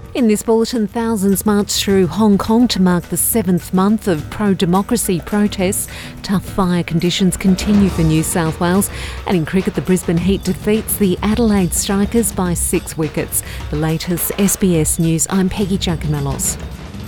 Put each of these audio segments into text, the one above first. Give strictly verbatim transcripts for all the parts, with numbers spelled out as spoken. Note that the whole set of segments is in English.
In this bulletin, thousands marched through Hong Kong to mark the seventh month of pro-democracy protests. Tough fire conditions continue for New South Wales. And in cricket, the Brisbane Heat defeats the Adelaide Strikers by six wickets. The latest S B S News, I'm Peggy Giacomellos.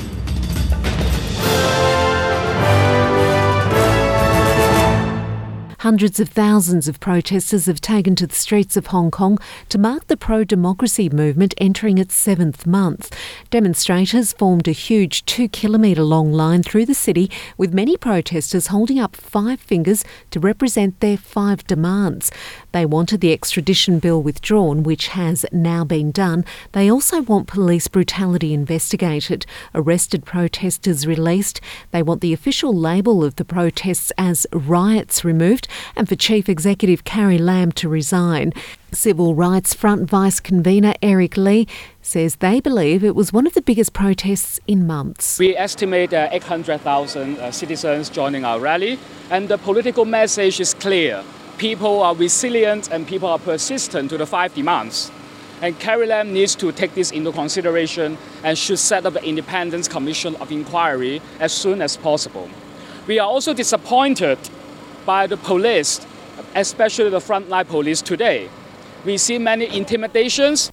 Hundreds of thousands of protesters have taken to the streets of Hong Kong to mark the pro-democracy movement entering its seventh month. Demonstrators formed a huge two-kilometre long line through the city, with many protesters holding up five fingers to represent their five demands. They wanted the extradition bill withdrawn, which has now been done. They also want police brutality investigated, arrested protesters released. They want the official label of the protests as riots removed, and for Chief Executive Carrie Lam to resign. Civil Rights Front Vice Convener Eric Lee says they believe it was one of the biggest protests in months. We estimate uh, eight hundred thousand uh, citizens joining our rally, and the political message is clear. People are resilient and people are persistent to the five demands. And Carrie Lam needs to take this into consideration and should set up an independent commission of inquiry as soon as possible. We are also disappointed by the police, especially the frontline police today. We see many intimidations.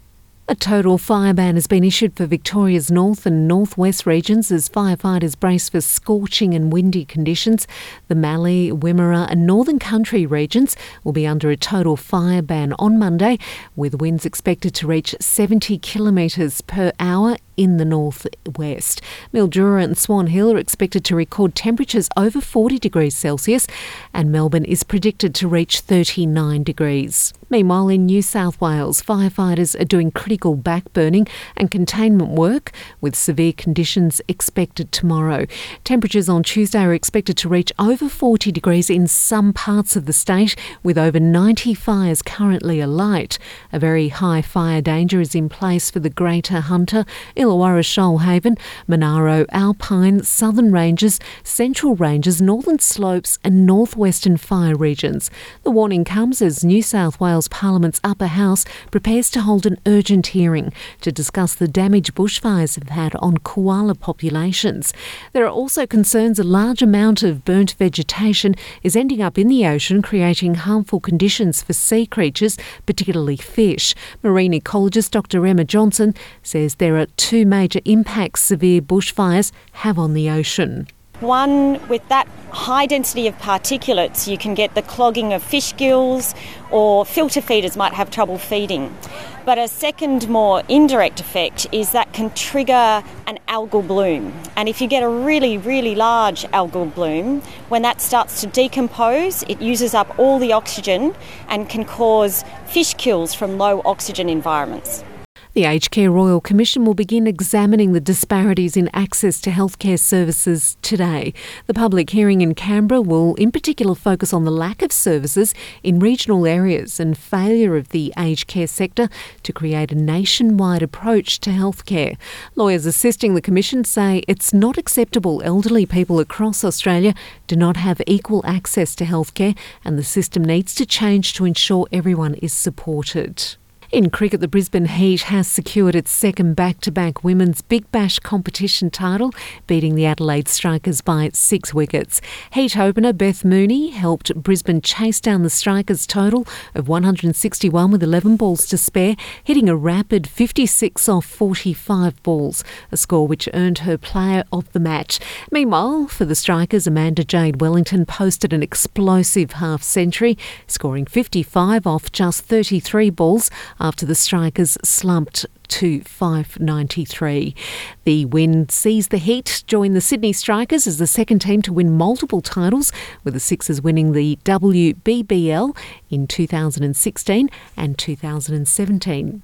A total fire ban has been issued for Victoria's north and northwest regions as firefighters brace for scorching and windy conditions. The Mallee, Wimmera and Northern Country regions will be under a total fire ban on Monday, with winds expected to reach seventy kilometres per hour in the northwest. Mildura and Swan Hill are expected to record temperatures over forty degrees Celsius, and Melbourne is predicted to reach thirty-nine degrees. Meanwhile, in New South Wales, firefighters are doing critical backburning and containment work, with severe conditions expected tomorrow. Temperatures on Tuesday are expected to reach over forty degrees in some parts of the state, with over ninety fires currently alight. A very high fire danger is in place for the Greater Hunter, Illawarra Shoalhaven, Monaro, Alpine, Southern Ranges, Central Ranges, Northern Slopes and Northwestern fire regions. The warning comes as New South Wales Parliament's upper house prepares to hold an urgent hearing to discuss the damage bushfires have had on koala populations. There are also concerns a large amount of burnt vegetation is ending up in the ocean, creating harmful conditions for sea creatures, particularly fish. Marine ecologist Doctor Emma Johnson says there are two major impacts severe bushfires have on the ocean. One, with that high density of particulates, you can get the clogging of fish gills, or filter feeders might have trouble feeding. But a second, more indirect effect is that can trigger an algal bloom. And if you get a really, really large algal bloom, when that starts to decompose, it uses up all the oxygen and can cause fish kills from low oxygen environments. The Aged Care Royal Commission will begin examining the disparities in access to healthcare services today. The public hearing in Canberra will in particular focus on the lack of services in regional areas and failure of the aged care sector to create a nationwide approach to healthcare. Lawyers assisting the Commission say it's not acceptable elderly people across Australia do not have equal access to healthcare, and the system needs to change to ensure everyone is supported. In cricket, the Brisbane Heat has secured its second back-to-back women's Big Bash competition title, beating the Adelaide Strikers by six wickets. Heat opener Beth Mooney helped Brisbane chase down the Strikers' total of one hundred sixty-one with eleven balls to spare, hitting a rapid fifty-six off forty-five balls, a score which earned her player of the match. Meanwhile, for the Strikers, Amanda Jade Wellington posted an explosive half-century, scoring fifty-five off just thirty-three balls, after the Strikers slumped to five ninety-three. The win sees the Heat join the Sydney Strikers as the second team to win multiple titles, with the Sixers winning the W B B L in two thousand sixteen and two thousand seventeen.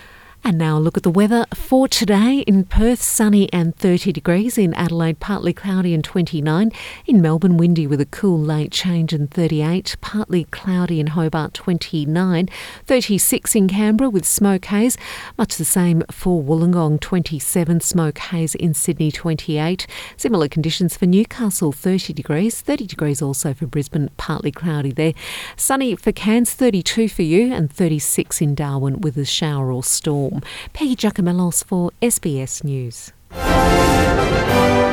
And now a look at the weather for today. In Perth, sunny and thirty degrees. In Adelaide, partly cloudy and twenty-nine. In Melbourne, windy with a cool late change and thirty-eight. Partly cloudy in Hobart, twenty-nine. thirty-six in Canberra with smoke haze. Much the same for Wollongong, twenty-seven. Smoke haze in Sydney, twenty-eight. Similar conditions for Newcastle, thirty degrees. thirty degrees also for Brisbane, partly cloudy there. Sunny for Cairns, thirty-two for you, and thirty-six in Darwin with a shower or storm. Peggy Giacomellos for S B S News.